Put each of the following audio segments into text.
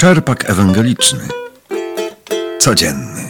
Czerpak ewangeliczny. Codzienny.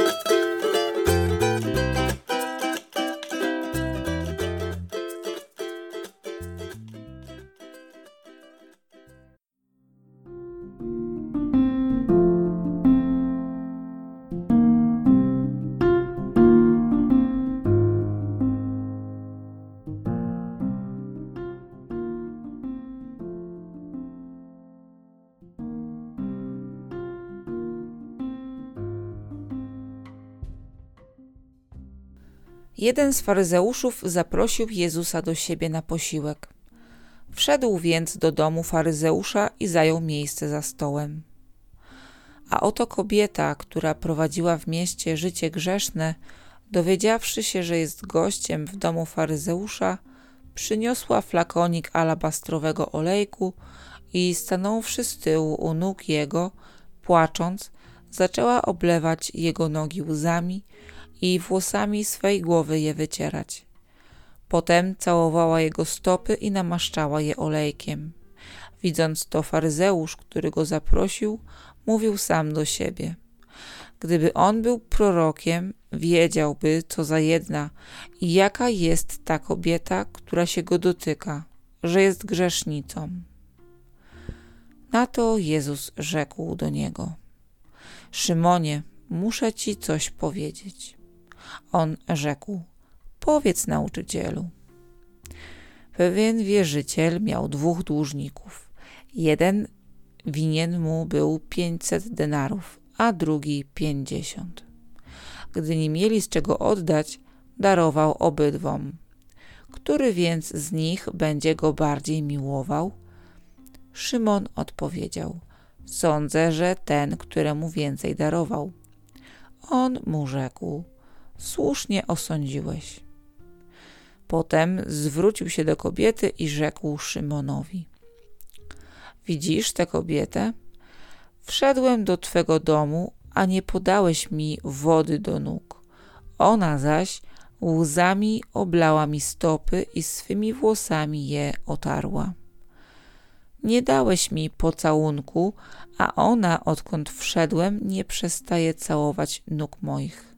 Jeden z faryzeuszów zaprosił Jezusa do siebie na posiłek. Wszedł więc do domu faryzeusza i zajął miejsce za stołem. A oto kobieta, która prowadziła w mieście życie grzeszne, dowiedziawszy się, że jest gościem w domu faryzeusza, przyniosła flakonik alabastrowego olejku i stanąwszy z tyłu u nóg jego, płacząc, zaczęła oblewać jego nogi łzami i włosami swej głowy je wycierać. Potem całowała jego stopy i namaszczała je olejkiem. Widząc to, faryzeusz, który go zaprosił, mówił sam do siebie: gdyby on był prorokiem, wiedziałby, co za jedna i jaka jest ta kobieta, która się go dotyka, że jest grzesznicą. Na to Jezus rzekł do niego: Szymonie, muszę ci coś powiedzieć. On rzekł: powiedz, nauczycielu. Pewien wierzyciel miał 2 dłużników. Jeden winien mu był 500 denarów, a drugi 50. Gdy nie mieli z czego oddać, darował obydwom. Który więc z nich będzie go bardziej miłował? Szymon odpowiedział: sądzę, że ten, któremu więcej darował. On mu rzekł: słusznie osądziłeś. Potem zwrócił się do kobiety i rzekł Szymonowi: widzisz tę kobietę? Wszedłem do twego domu, a nie podałeś mi wody do nóg. Ona zaś łzami oblała mi stopy i swymi włosami je otarła. Nie dałeś mi pocałunku, a ona, odkąd wszedłem, nie przestaje całować nóg moich.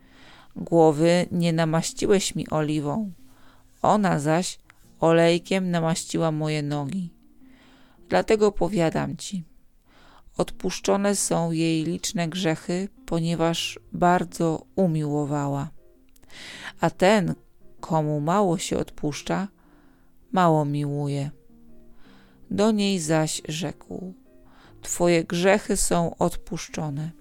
Głowy nie namaściłeś mi oliwą, ona zaś olejkiem namaściła moje nogi. Dlatego powiadam ci, odpuszczone są jej liczne grzechy, ponieważ bardzo umiłowała. A ten, komu mało się odpuszcza, mało miłuje. Do niej zaś rzekł: twoje grzechy są odpuszczone.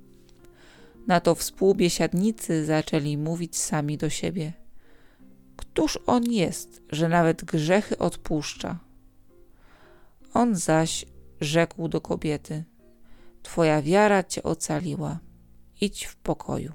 Na to współbiesiadnicy zaczęli mówić sami do siebie: któż on jest, że nawet grzechy odpuszcza? On zaś rzekł do kobiety: twoja wiara cię ocaliła, idź w pokoju.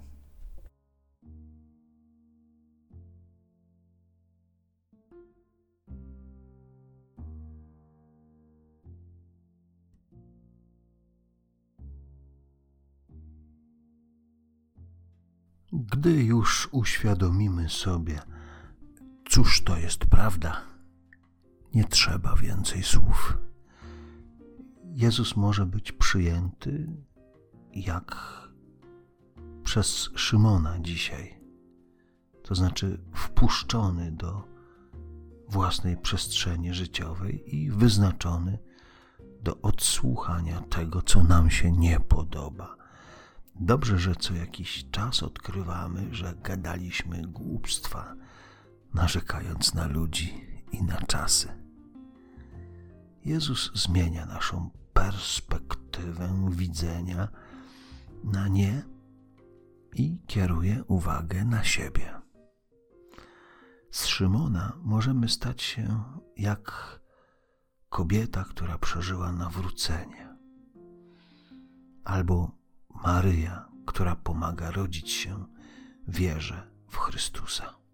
Gdy już uświadomimy sobie, cóż to jest prawda, nie trzeba więcej słów. Jezus może być przyjęty jak przez Szymona dzisiaj, to znaczy wpuszczony do własnej przestrzeni życiowej i wyznaczony do odsłuchania tego, co nam się nie podoba. Dobrze, że co jakiś czas odkrywamy, że gadaliśmy głupstwa, narzekając na ludzi i na czasy. Jezus zmienia naszą perspektywę widzenia na nie i kieruje uwagę na siebie. Z Szymona możemy stać się jak kobieta, która przeżyła nawrócenie, albo Maryja, która pomaga rodzić się wierze w Chrystusa.